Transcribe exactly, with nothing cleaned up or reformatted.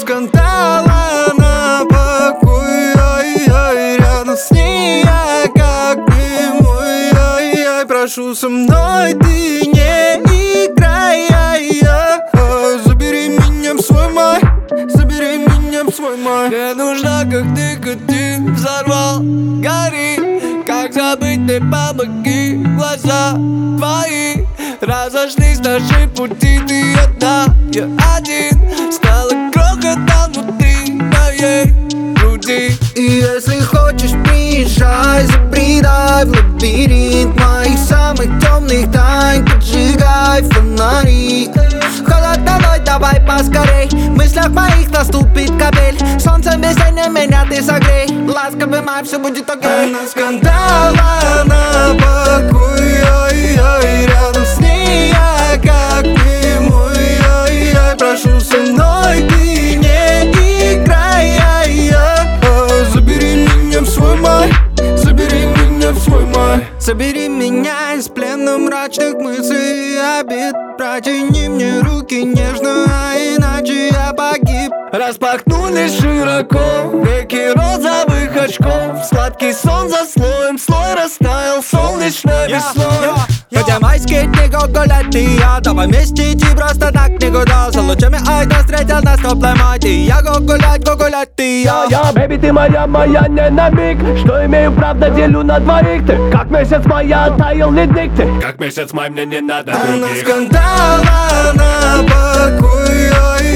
скандала на покой, ай-яй. Рядом с ней я как немой, ай-яй. Прошу, со мной ты не играй, ай-яй. Забери меня в свой май, забери меня в свой май. Мне нужна, как никотин взорвал, гори. Как забыть, ты помоги, глаза твои разошлись наши пути, ты одна, я один. Стала крохотом внутри моей груди. И если хочешь, приезжай, забредай в лабиринт моих самых темных тайн, поджигай фонари. Холод давай, давай поскорей, в мыслях моих наступит капель. Солнце без тени меня ты согрей, ласковый май, все будет окей. Она скандала на покой, ай-яй. Рядом с ней я как немой, ай-яй. Прошу, со мной ты не играй, ай-яй. Забери меня в свой май, забери меня в свой май. Забери меня из плена мрачных мыслей и обид. Протяни мне руки нежно, а иначе я погиб. Распахнулись широко веки розовых очков. Сладкий сон за слоем, слой растаял солнечной весной. Хотя майские дни гулять ты и я, давай вместе идти просто так никуда. За лучами айда встретил нас теплой май. Ты и я гулять, гулять ты и я. Я, бэби, ты моя, моя не на миг. Что имею, правда, делю на двоих. Ты как месяц май, я таял ледник. Ты как месяц май, мне не надо других. Она скандала на покой, ай.